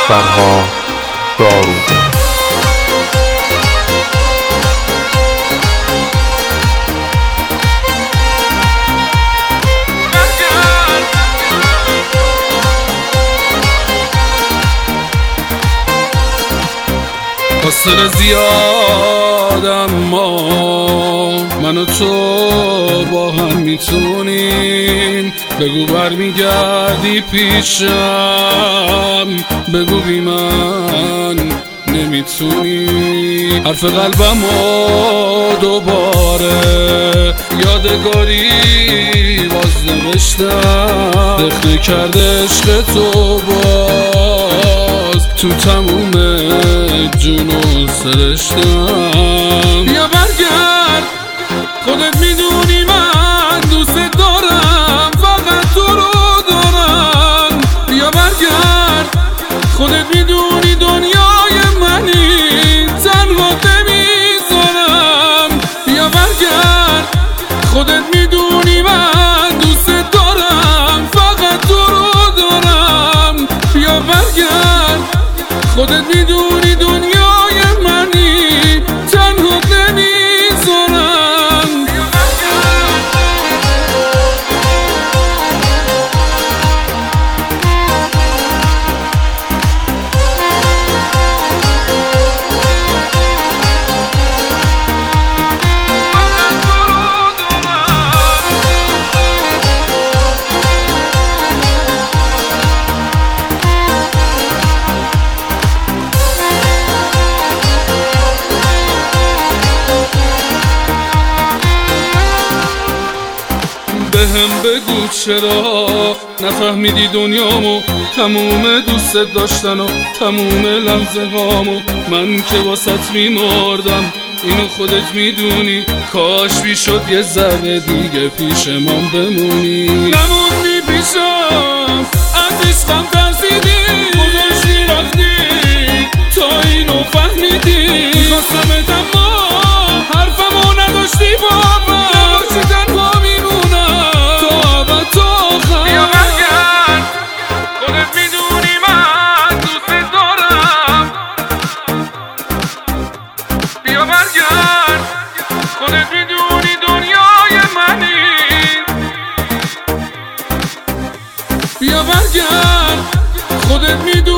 فرهاد دارو. فاصله زیاد اما من و تو با هم میتونیم. بگو برمیگردی پیشم، بگو بی من نمیتونی. حرف قلبمو دوباره یادگاری باز نوشتم. رخنه کرده عشق تو باز تو تموم جون و سرشتم. بیا برگرد، خودت میدونی من دوست دارم، فقط تو رو دارم. بیا برگرد، خودت میدونی دنیای منی، تنها نمیذارم. بیا برگرد، خودت میدونی من دوست دارم، فقط تو رو دارم. بیا برگرد، خودت میدونی دنیای منی، تنها نمیذارم. بهم بگو چرا نفهمیدی دنیامو، تموم دوست داشتن و تموم لحظه هامو. من که واسط میمردم، اینو خودت میدونی. کاش بیشد یه ذره دیگه پیش من بمونی. نموندی پیشم، از عشقم ترسیدی، گذاشتی رفتی، تا اینو فهمیدی. میخواستمت اما حرفمو نداشتی با من. خودت میدونی دنیای منی. بیا برگرد، خودت میدونی